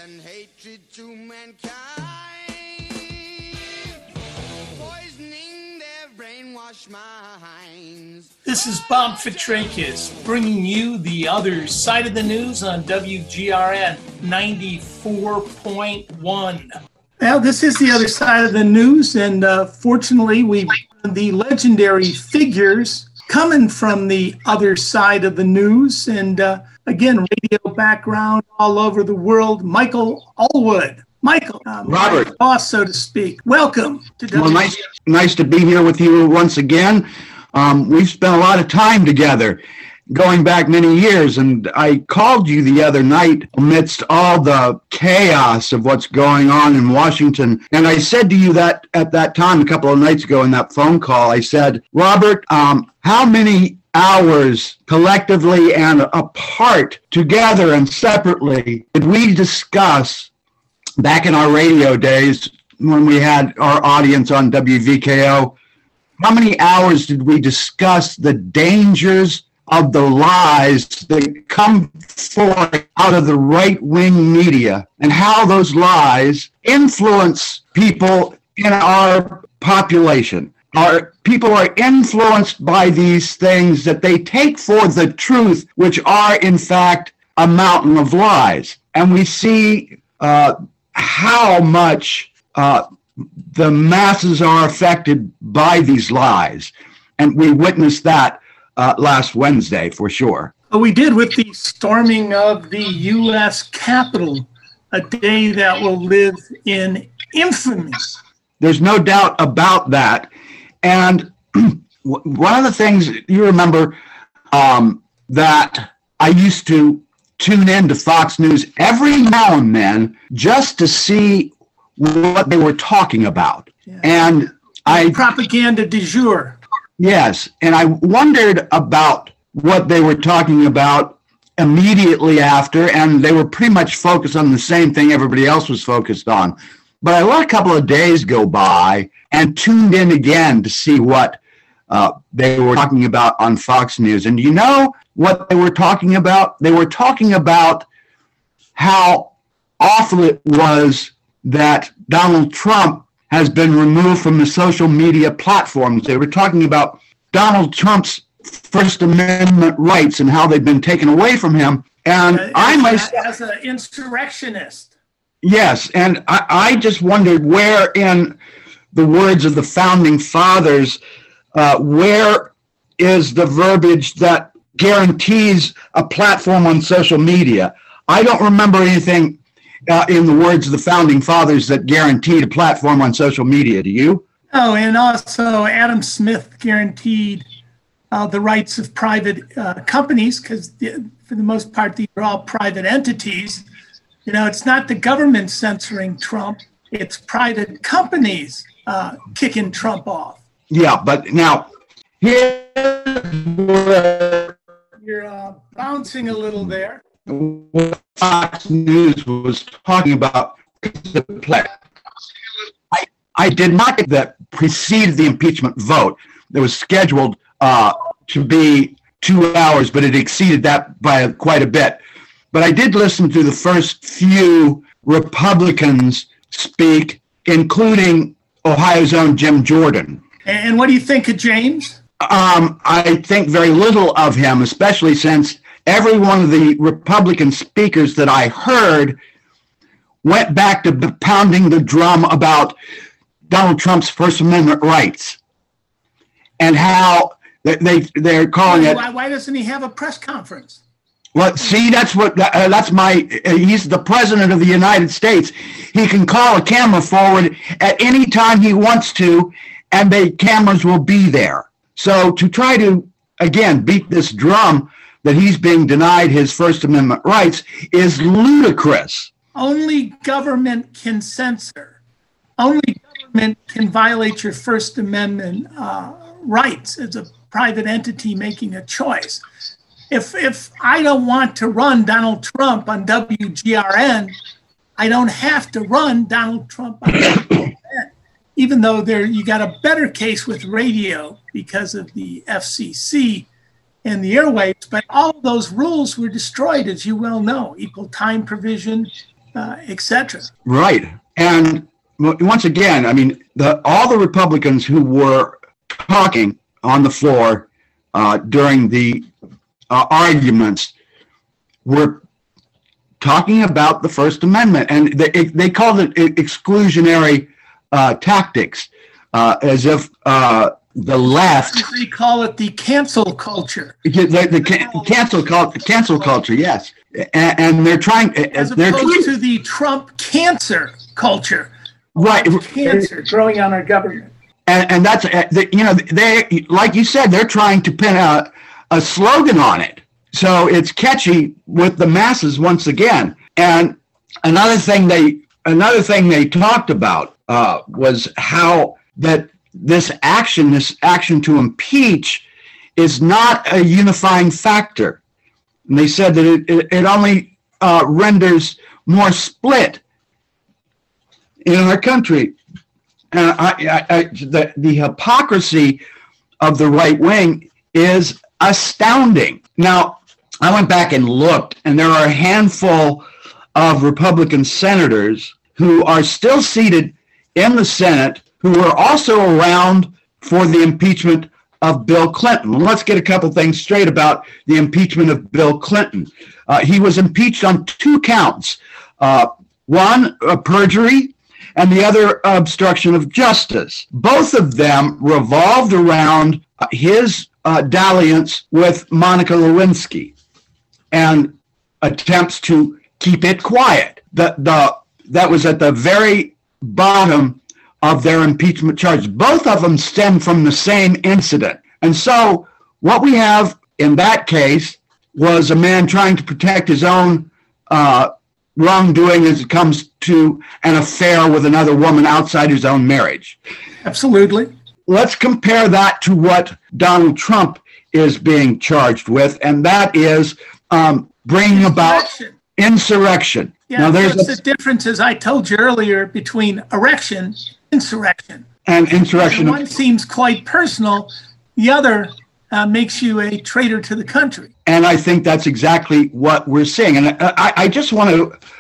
and hatred to mankind, poisoning their brainwashed minds. This is Bob Fitrakis bringing you the other side of the news on WGRN 94.1. Well, this is the other side of the news, and fortunately, we've the legendary figures coming from the other side of the news, and again, radio background all over the world. Michael Allwood. Michael, Robert, boss, so to speak. Welcome to well, nice to be here with you once again. We've spent a lot of time together, going back many years, and I called you the other night amidst all the chaos of what's going on in Washington, and I said to you that at that time, a couple of nights ago in that phone call, I said, Robert, how many hours collectively and apart, together and separately, did we discuss back in our radio days when we had our audience on WVKO? How many hours did we discuss the dangers of the lies that come forth out of the right-wing media and how those lies influence people in our population? Our people are influenced by these things that they take for the truth, which are, in fact, a mountain of lies. And we see how much the masses are affected by these lies. And we witnessed that last Wednesday, for sure. We did with the storming of the U.S. Capitol, a day that will live in infamy. There's no doubt about that. And one of the things you remember that I used to tune in to Fox News every now and then just to see what they were talking about. Yeah. And propaganda du jour. Yes, and I wondered about what they were talking about immediately after, and they were pretty much focused on the same thing everybody else was focused on. But I let a couple of days go by and tuned in again to see what they were talking about on Fox News. And you know what they were talking about? They were talking about how awful it was that Donald Trump has been removed from the social media platforms. They were talking about Donald Trump's First Amendment rights and how they've been taken away from him. And as an insurrectionist. Yes, and I just wondered where in the words of the Founding Fathers, where is the verbiage that guarantees a platform on social media? I don't remember anything in the words of the Founding Fathers that guaranteed a platform on social media. Do you? Oh, and also Adam Smith guaranteed the rights of private companies, because for the most part, these are all private entities. You know, it's not the government censoring Trump, it's private companies kicking Trump off. Yeah, but now, here's where you're bouncing a little there. What Fox News was talking about the play. I did not get that preceded the impeachment vote that was scheduled to be 2 hours, but it exceeded that by quite a bit. But I did listen to the first few Republicans speak, including Ohio's own Jim Jordan. And what do you think of James? I think very little of him, especially since every one of the Republican speakers that I heard went back to pounding the drum about Donald Trump's First Amendment rights and how they're calling it. Why doesn't he have a press conference? Well, see, he's the president of the United States. He can call a camera forward at any time he wants to, and the cameras will be there. So to try to, again, beat this drum that he's being denied his First Amendment rights is ludicrous. Only government can censor. Only government can violate your First Amendment rights as a private entity making a choice. If I don't want to run Donald Trump on WGRN, I don't have to run Donald Trump on WGRN, even though you got a better case with radio because of the FCC and the airwaves. But all of those rules were destroyed, as you well know. Equal time provision, etc. Right. And once again, I mean, all the Republicans who were talking on the floor during the arguments were talking about the First Amendment, and they called it exclusionary tactics, as if the left. They call it the cancel culture. The cancel culture, yes, and they're trying as opposed to the Trump cancer culture. Right, cancer growing on our government. And that's they, like you said, they're trying to pin a slogan on it, so it's catchy with the masses once again. And another thing they talked about was how that this action to impeach is not a unifying factor. And they said that it only renders more split in our country. And the hypocrisy of the right wing is astounding. Now, I went back and looked, and there are a handful of Republican senators who are still seated in the Senate who were also around for the impeachment of Bill Clinton. Well, let's get a couple things straight about the impeachment of Bill Clinton. He was impeached on 2 counts. One, perjury, and the other, obstruction of justice. Both of them revolved around his dalliance with Monica Lewinsky and attempts to keep it quiet. That was at the very bottom of their impeachment charges. Both of them stem from the same incident. And so what we have in that case was a man trying to protect his own wrongdoing as it comes to an affair with another woman outside his own marriage. Absolutely. Let's compare that to what Donald Trump is being charged with, and that is bringing about insurrection. Yeah, now, there's the difference, as I told you earlier, between erection, insurrection. And insurrection. And one seems quite personal. The other makes you a traitor to the country. And I think that's exactly what we're seeing. And I just want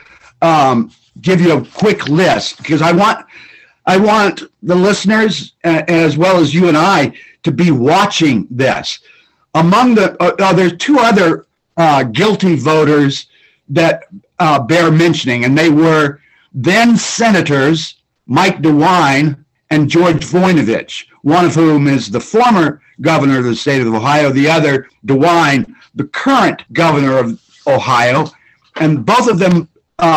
to give you a quick list, because I want the listeners, as well as you and I, to be watching this. Among there's 2 other guilty voters that bear mentioning, and they were then Senators Mike DeWine and George Voinovich, one of whom is the former governor of the state of Ohio, the other, DeWine, the current governor of Ohio, and both of them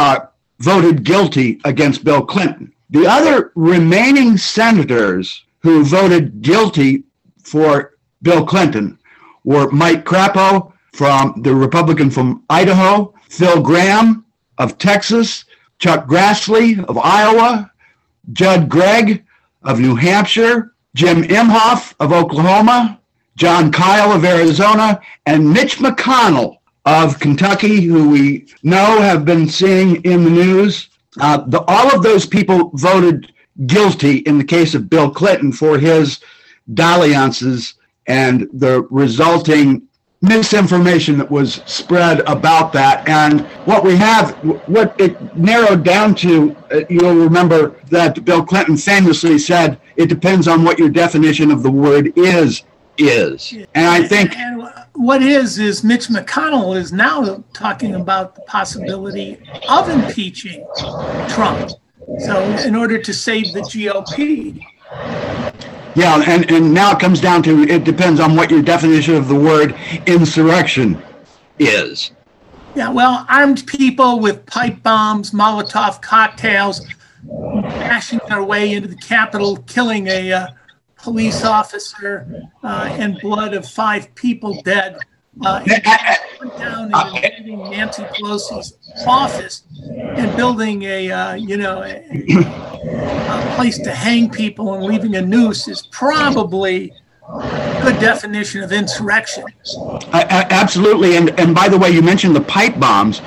voted guilty against Bill Clinton. The other remaining senators who voted guilty for Bill Clinton were Mike Crapo, from the Republican from Idaho, Phil Gramm of Texas, Chuck Grassley of Iowa, Judd Gregg of New Hampshire, Jim Imhoff of Oklahoma, John Kyle of Arizona, and Mitch McConnell of Kentucky, who we know have been seeing in the news. All of those people voted guilty in the case of Bill Clinton for his dalliances and the resulting misinformation that was spread about that. And what it narrowed down to, you'll remember that Bill Clinton famously said, it depends on what your definition of the word is. And I think... And what is Mitch McConnell is now talking about the possibility of impeaching Trump. So in order to save the GOP. Yeah, and now it comes down to, it depends on what your definition of the word insurrection is. Yeah, well, armed people with pipe bombs, Molotov cocktails, bashing their way into the Capitol, killing a police officer, and blood of 5 people dead. Went down and invading Nancy Pelosi's office and building a place to hang people and leaving a noose is probably a good definition of insurrection. Absolutely. And by the way, you mentioned the pipe bombs.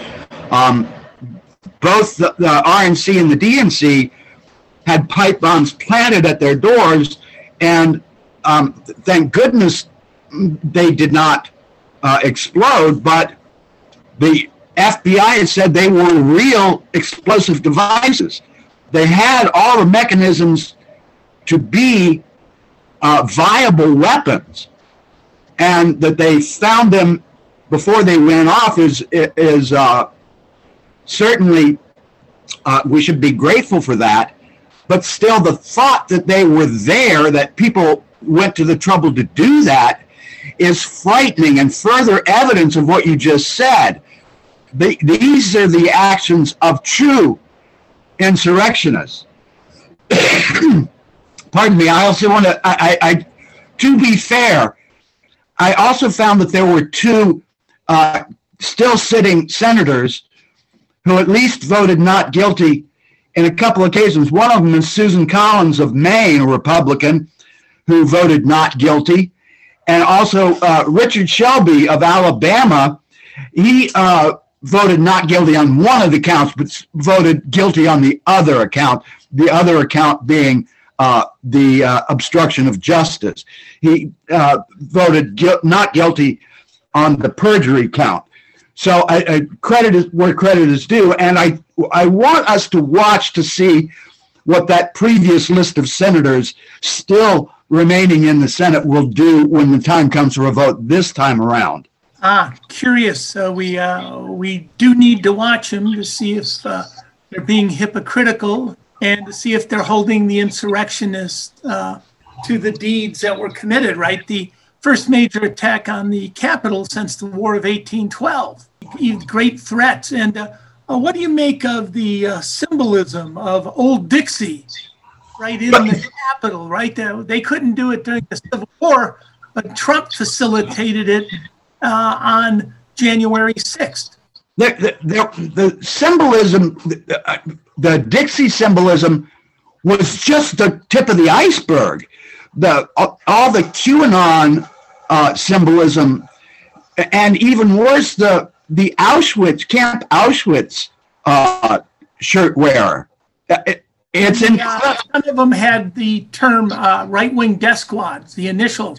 Both the RNC and the DNC had pipe bombs planted at their doors, and thank goodness they did not explode, but the FBI has said they were real explosive devices. They had all the mechanisms to be viable weapons, and that they found them before they went off is certainly we should be grateful for that. But still, the thought that they were there, that people went to the trouble to do that, is frightening and further evidence of what you just said. These are the actions of true insurrectionists. Pardon me. I also want to, to be fair, I also found that there were two still sitting senators who at least voted not guilty in a couple occasions. One of them is Susan Collins of Maine, a Republican, who voted not guilty. And also Richard Shelby of Alabama, he voted not guilty on one of the counts, but voted guilty on the other account being the obstruction of justice. He voted not guilty on the perjury count. So credit is where credit is due, and I want us to watch to see what that previous list of senators still remaining in the Senate will do when the time comes for a vote this time around. Curious. We do need to watch them to see if they're being hypocritical and to see if they're holding the insurrectionists to the deeds that were committed, right? The first major attack on the Capitol since the War of 1812. Great threats. And what do you make of the symbolism of Old Dixie right in the Capitol, right? They couldn't do it during the Civil War, but Trump facilitated it on January 6th. The symbolism, the Dixie symbolism was just the tip of the iceberg. All the QAnon symbolism, and even worse, the Auschwitz, Camp Auschwitz shirt wearer. It's incredible. Some of them had the term right-wing death squads, the initials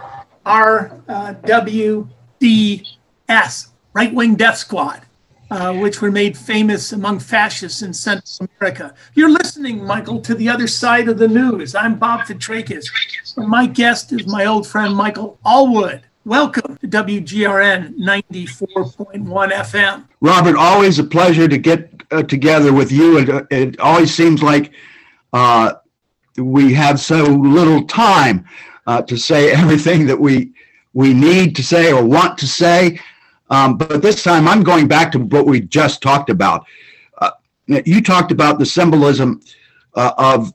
RWDS, right-wing death squad, which were made famous among fascists in Central America. You're listening, Michael, to the other side of the news. I'm Bob Fitrakis. My guest is my old friend, Michael Allwood. Welcome to WGRN 94.1 FM. Robert, always a pleasure to get together with you. It always seems like we have so little time to say everything that we need to say or want to say. But this time I'm going back to what we just talked about. You talked about the symbolism of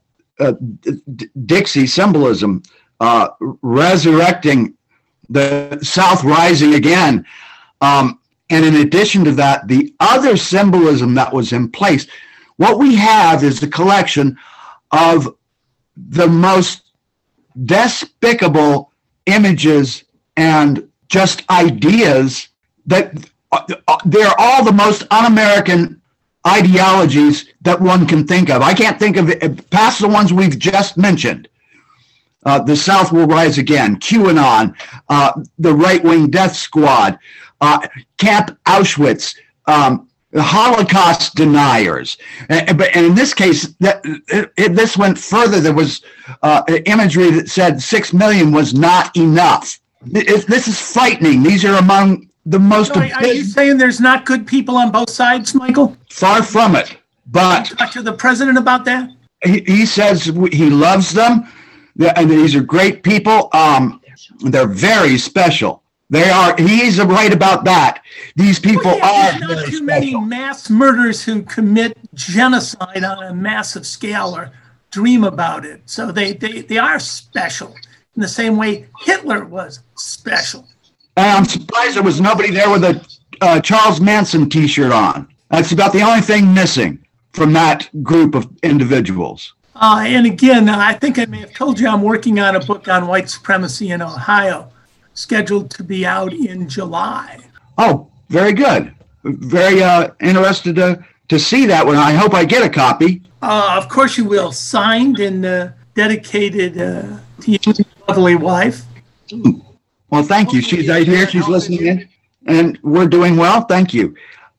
Dixie symbolism, resurrecting the South rising again. And in addition to that, the other symbolism that was in place, what we have is a collection of the most despicable images and just ideas that they're all the most un-American ideologies that one can think of. I can't think of it past the ones we've just mentioned. The South will rise again, QAnon, the right-wing death squad, Camp Auschwitz, the Holocaust deniers. And in this case, this went further. There was imagery that said 6 million was not enough. This is frightening. These are among the most... So are you saying there's not good people on both sides, Michael? Far from it. But... Talk to the president about that? He says he loves them. And these are great people. They're very special. They are. He's right about that. These people are not very too special. many mass murders who commit genocide on a massive scale or dream about it. So they are special in the same way Hitler was special. And I'm surprised there was nobody there with a Charles Manson T-shirt on. That's about the only thing missing from that group of individuals. And again, I think I may have told you I'm working on a book on white supremacy in Ohio, scheduled to be out in July. Oh, very good. Very interested to see that one. I hope I get a copy. Of course you will. Signed and dedicated to your lovely wife. Well, thank you. She's right here. She's listening in. And we're doing well. Thank you.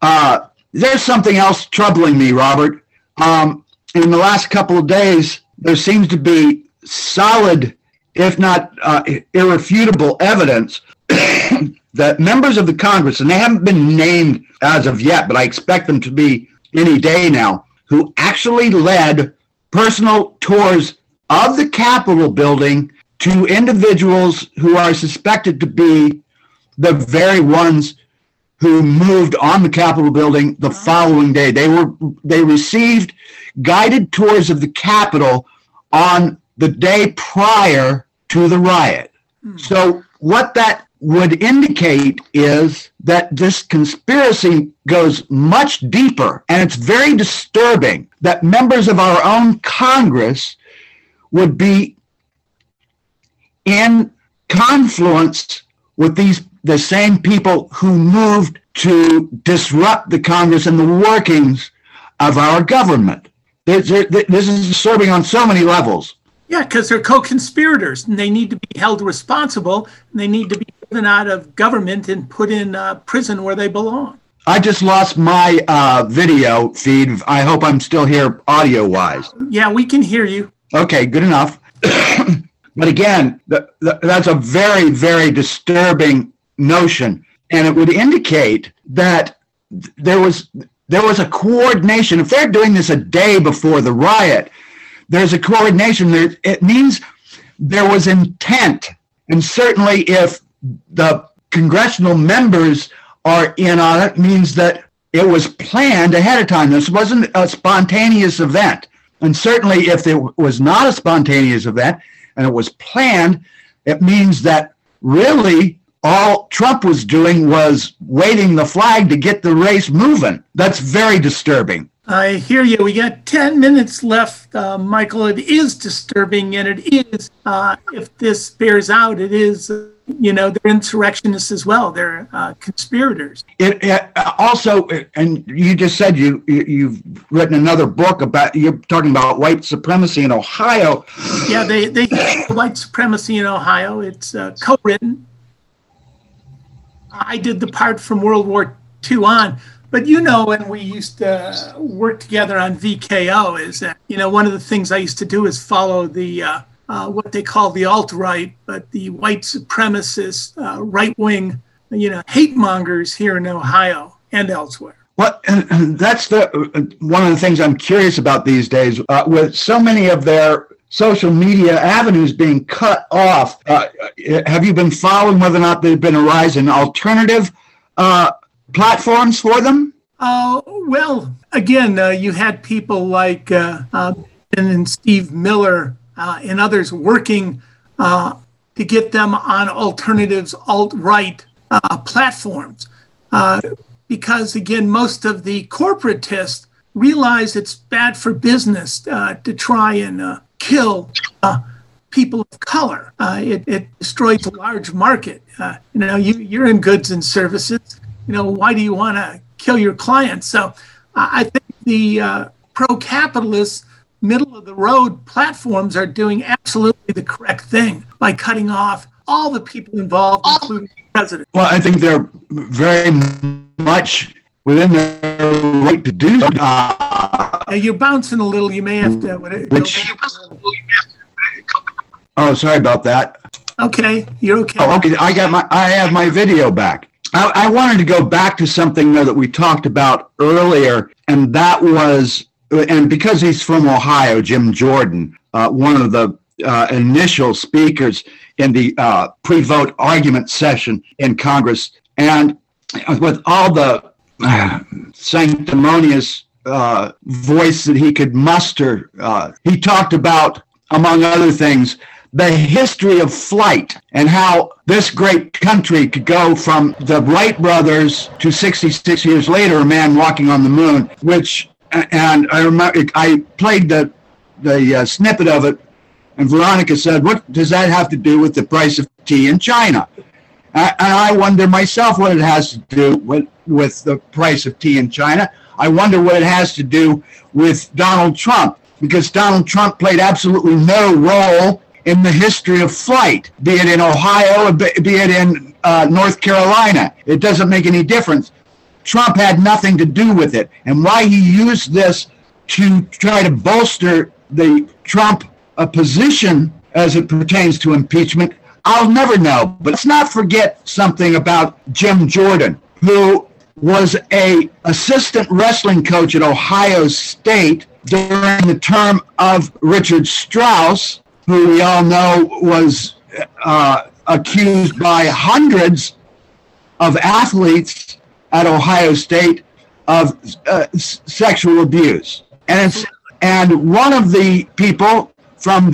There's something else troubling me, Robert. In the last couple of days, there seems to be solid, if not irrefutable evidence that members of the Congress, and they haven't been named as of yet, but I expect them to be any day now, who actually led personal tours of the Capitol building to individuals who are suspected to be the very ones who moved on the Capitol building the following day. They received guided tours of the Capitol on the day prior to the riot. So what that would indicate is that this conspiracy goes much deeper, and it's very disturbing that members of our own Congress would be in confluence with the same people who moved to disrupt the Congress and the workings of our government. This is disturbing on so many levels. Yeah, because they're co-conspirators, and they need to be held responsible, and they need to be driven out of government and put in prison where they belong. I just lost my video feed. I hope I'm still here audio-wise. Yeah, we can hear you. Okay, good enough. But again, that's a very, very disturbing notion, and it would indicate that there was a coordination. If they're doing this a day before the riot, there's a coordination there. It means there was intent, and certainly if the congressional members are in on it, means that it was planned ahead of time. This wasn't a spontaneous event, and certainly if it was not a spontaneous event and it was planned, it means that really all Trump was doing was waving the flag to get the race moving. That's very disturbing. I hear you. We got 10 minutes left, Michael. It is disturbing, and it is, if this bears out, it is, they're insurrectionists as well. They're conspirators. It also, and you just said you've written another book you're talking about white supremacy in Ohio. Yeah, they white supremacy in Ohio. It's co-written. I did the part from World War II on. But when we used to work together on VKO is that, one of the things I used to do is follow the, what they call the alt-right, but the white supremacist, right-wing, hate mongers here in Ohio and elsewhere. Well, and that's one of the things I'm curious about these days, with so many of their social media avenues being cut off. Have you been following whether or not there's been a rise in alternative platforms for them? Well, again, you had people like and Steve Miller and others working to get them on alternatives, alt-right platforms. Because, again, most of the corporatists realize it's bad for business to try and kill people of color. It destroys a large market. You're in goods and services. Why do you want to kill your clients? So I think the pro-capitalist, middle-of-the-road platforms are doing absolutely the correct thing by cutting off all the people involved, including the president. Well, I think they're very much within their right to do so. You're bouncing a little. You may have to... Oh, sorry about that. Okay, you're okay. Oh, okay, I have my video back. I wanted to go back to something that we talked about earlier, and that was, and because he's from Ohio, Jim Jordan, one of the initial speakers in the pre-vote argument session in Congress, and with all the sanctimonious voice that he could muster, he talked about, among other things, the history of flight and how this great country could go from the Wright brothers to 66 years later, a man walking on the moon, and I remember I played the snippet of it, and Veronica said, what does that have to do with the price of tea in China? And I wonder myself what it has to do with the price of tea in China. I wonder what it has to do with Donald Trump, because Donald Trump played absolutely no role in the history of flight, be it in Ohio, or be it in North Carolina. It doesn't make any difference. Trump had nothing to do with it. And why he used this to try to bolster the Trump position as it pertains to impeachment, I'll never know. But let's not forget something about Jim Jordan, who was a assistant wrestling coach at Ohio State during the term of Richard Strauss, who we all know was accused by hundreds of athletes at Ohio State of sexual abuse. And one of the people from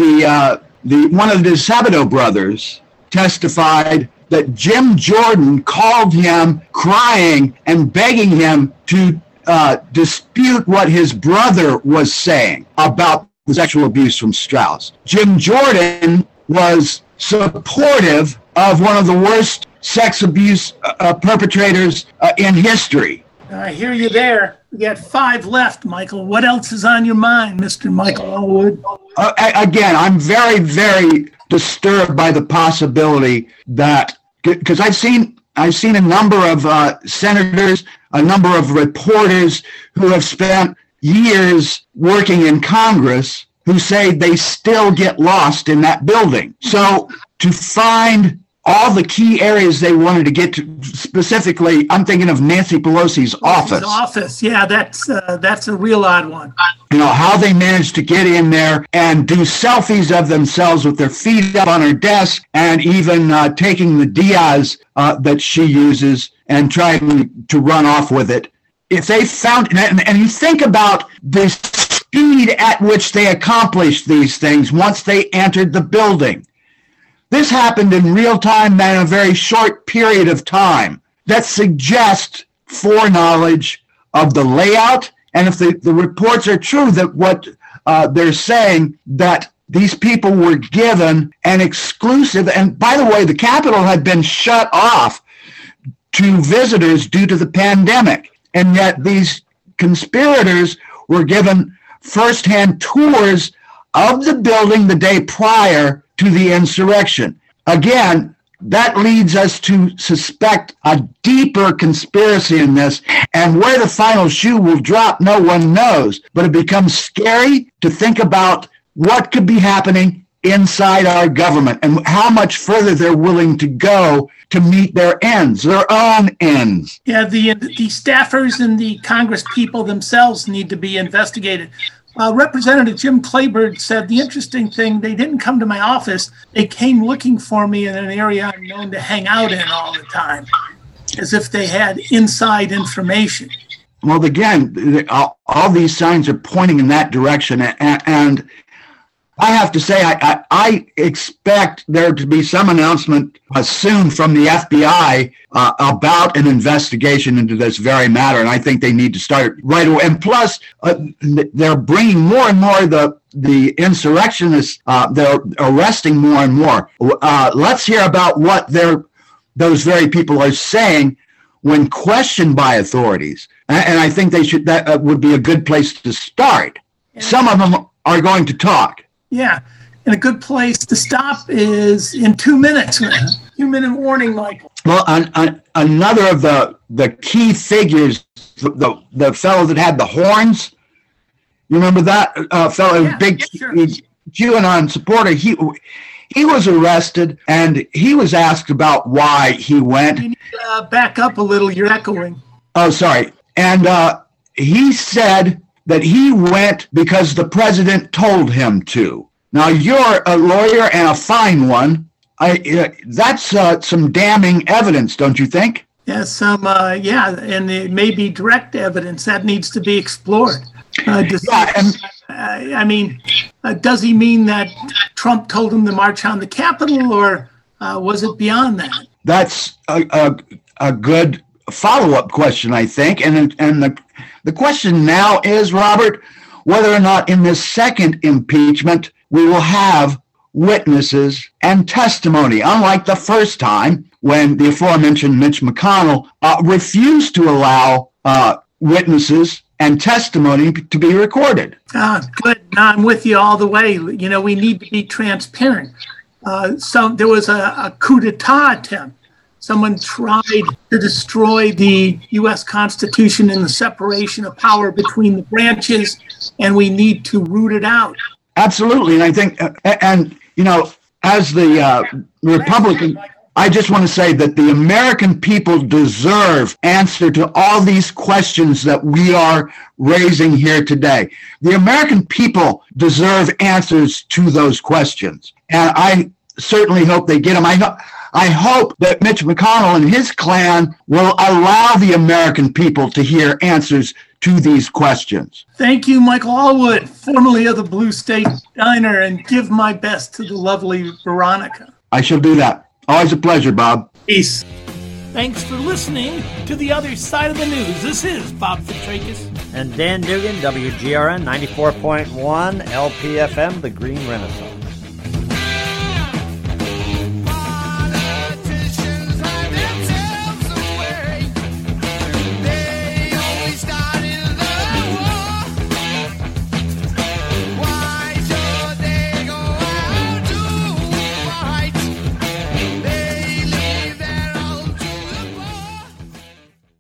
one of the Sabato brothers testified that Jim Jordan called him crying and begging him to dispute what his brother was saying about the sexual abuse from Strauss. Jim Jordan was supportive of one of the worst sex abuse perpetrators in history. I hear you there. We got 5 left, Michael. What else is on your mind, Mr. Michael Elwood? Again, I'm very, very disturbed by the possibility that, because I've seen a number of senators, a number of reporters who have spent years working in Congress who say they still get lost in that building. So to find all the key areas they wanted to get to, specifically, I'm thinking of Nancy Pelosi's office. Yeah, that's a real odd one. You know, how they managed to get in there and do selfies of themselves with their feet up on her desk, and even taking the Diaz that she uses and trying to run off with it. If they found, and you think about the speed at which they accomplished these things once they entered the building. This happened in real time and in a very short period of time. That suggests foreknowledge of the layout. And if the reports are true, that what they're saying, that these people were given an exclusive, and by the way, the Capitol had been shut off to visitors due to the pandemic. And yet these conspirators were given firsthand tours of the building the day prior to the insurrection. Again, that leads us to suspect a deeper conspiracy in this, and where the final shoe will drop, no one knows. But it becomes scary to think about what could be happening inside our government and how much further they're willing to go to meet their ends, their own ends. Yeah, the staffers and the Congress people themselves need to be investigated. Representative Jim Clyburn said the interesting thing, they didn't come to my office. They came looking for me in an area I'm known to hang out in all the time, as if they had inside information. Well, again, all these signs are pointing in that direction. And I have to say, I expect there to be some announcement soon from the FBI about an investigation into this very matter. And I think they need to start right away. And plus, they're bringing more and more the insurrectionists, they're arresting more and more. Let's hear about what those very people are saying when questioned by authorities. And I think that would be a good place to start. Some of them are going to talk. Yeah, and a good place to stop is in 2 minutes. 2-minute warning, Michael. Well, another of the key figures, the fellow that had the horns, you remember that fellow, yeah, big sure. QAnon supporter, he was arrested, and he was asked about why he went. You need to back up a little, you're echoing. Oh, sorry. And he said that he went because the president told him to. Now, you're a lawyer and a fine one. That's some damning evidence, don't you think? Yes, and it may be direct evidence that needs to be explored. Does he mean that Trump told him to march on the Capitol, or was it beyond that? That's a good follow-up question, I think. And the question now is, Robert, whether or not in this second impeachment we will have witnesses and testimony, unlike the first time when the aforementioned Mitch McConnell refused to allow witnesses and testimony to be recorded. Good. No, I'm with you all the way. You know, we need to be transparent. So there was a coup d'etat attempt. Someone tried to destroy the U.S. Constitution and the separation of power between the branches, and we need to root it out. Absolutely. And I think, as the Republican, I just want to say that the American people deserve answer to all these questions that we are raising here today. The American people deserve answers to those questions. And I certainly hope they get them. I hope that Mitch McConnell and his clan will allow the American people to hear answers to these questions. Thank you, Michael Allwood, formerly of the Blue State Diner, and give my best to the lovely Veronica. I shall do that. Always a pleasure, Bob. Peace. Thanks for listening to The Other Side of the News. This is Bob Fitrakis. And Dan Dugan, WGRN 94.1 LPFM, The Green Renaissance.